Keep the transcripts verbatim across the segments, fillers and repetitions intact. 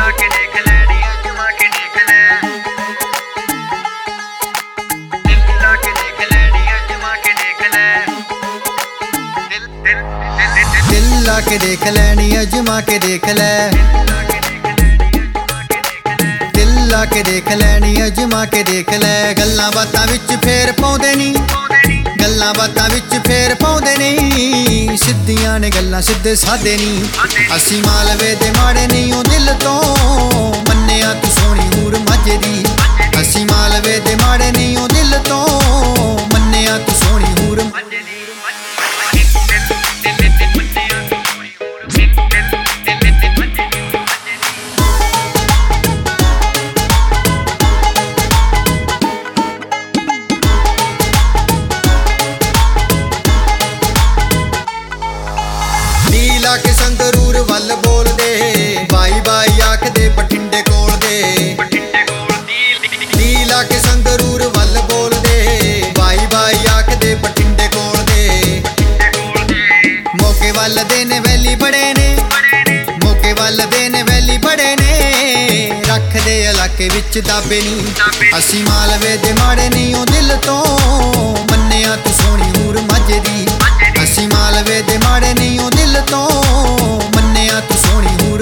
ला के देख लैनी अजमा के देख लै, दिल ला के देख लैनी अजमा के देख लै। गल्लां बातां विच फेर पाउंदे नी, गल्लां बातां विच फेर पाउंदे नी, सिद्धियां ने गल्लां सिद्धे सादे नी। असीं मालवे दे माड़े नहीं ओ दिल तो मन्निया तू सोहणी हूर माझे दी। असीं मालवे दे माड़े नहीं ओ दिल तो मन्निया तू सोहणी हूर माझे दी। नीला के संगरूर वल बोल दे, बाई बाई आख दे बठिंडे कोल दे। नीला के संगरूर वल बोल दे, बाई बाई आख दे बठिंडे कोल दे। मौके वल दे ने वैली बड़े ने, मौके वल दे ने वैली बड़े ने, रख दे इलाके विच दाबे नी। असीं मालवे दे माड़े नहीं ओ दिल तो मन्निया तू सोहणी हूर माझे दी। असीं मालवे दे माड़े नहीं ओ दिल तो मन्निया तू सोहणी हूर।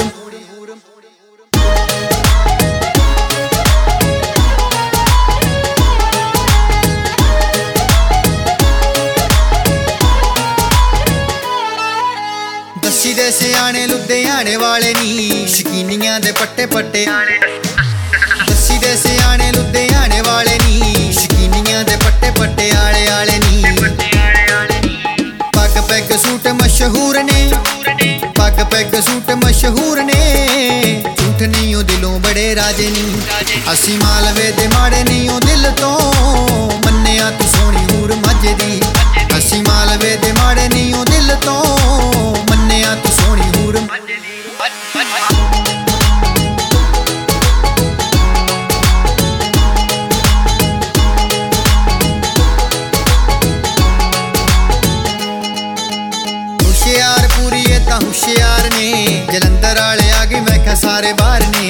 दस्सी दे सियाणे लुधियाणे वाले नी, शकीनियां दे पट्टे पट्टे। दस्सी दे सियाणे लुधियाणे वाले नी, शकीनियां दे पट्टे पट्टे आले आले नी। पग पैग सूट मशहूर ने, पग पैग सूट मशहूर ने, झूठ नहीं ओ दिलों बड़े राजे नी। असीं मालवे दे माड़े नहीं ओ दिल तो मन्निया तू सोहणी हूर माझे दी। असीं मालवे दे माड़े नहीं ओ दिल तो मन्निया तू सोहणी हूर माझे दी। हुशियारपुरी ये तां हुशियार ने, जलंधर आले आ गए मैं क्या सारे बाहर ने।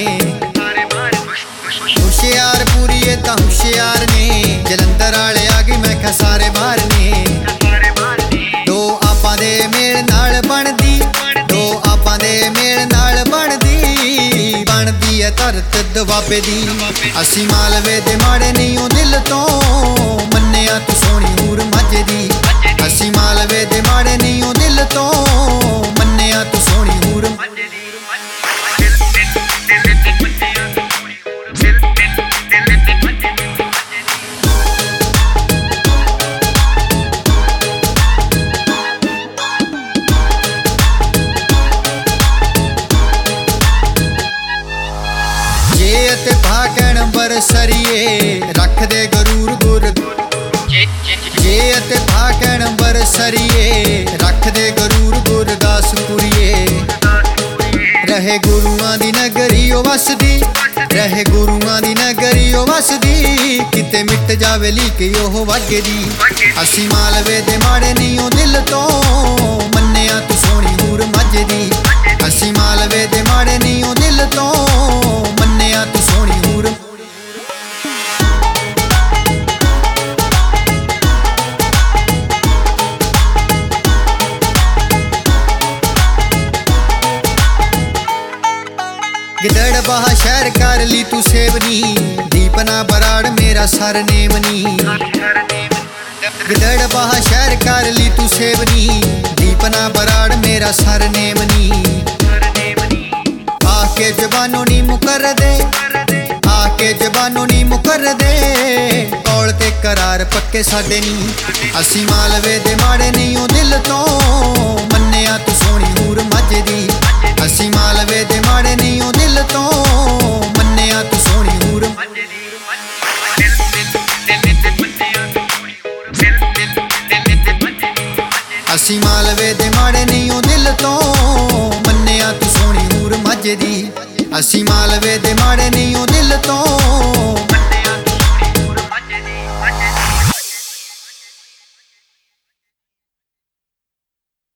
हुशियारपुरी ये तां हुशियार ने, जलंधर आले आ गए मैं क्या सारे बाहर ने। दो आपां दे मेल नाल बनदी, दो आपां दे मेल नाल बनदी, बनदी है धरत दबाबे दी। असीं मालवे दे माड़े नहीं ओ दिल तो मन्निया तू सोहणी हूर माझे दी। असीं मालवे दे माड़े नहीं ओ दिल तो मन्निया तू सोहणी हूर माझे दी। जे ते भागण बरसरिए रख दे गरूर गुर। जे ते भागण बरसरिए रख दे गरूर गुरदासपुरिए। रहे गुरुआं दी नगरी ओ वसदी, रहे गुरुआं दी नगरी ओ वसदी, किते मिट जावे लीके ओह वागे दी। असीं मालवे दे माड़े नहीं ओ दिल तो मन्निया तू सोहणी हूर माझे दी। असीं मालवे दे माड़े नहीं ओ दिल तो मन्निया तू सोहणी हूर। गिदड़ बाहा शहर कर ली तू सेवनी, दीपना बराड़ मेरा सरनेम नी। गिदड़ बाहा शहर कर ली तू सेवनी, दीपना बराड़ मेरा सरनेम नी। आके जबानों नी मुकर दे, आके जबानों नी मुकर दे, कौल ते करार पक्के साडे नी। असीं मालवे दे माड़े नहीं ओ दिल तो मन्निया तू सोहणी हूर माझे दी। असीं मालवे दे माड़े नहीं ओ दिल तो मन्निया तू सोहणी हूर माझे दी। असीं मालवे दे माड़े नहीं ओ दिल तो मन्निया तू सोहणी हूर माझे दी। असीं मालवे दे माड़े नहीं ओ दिल तो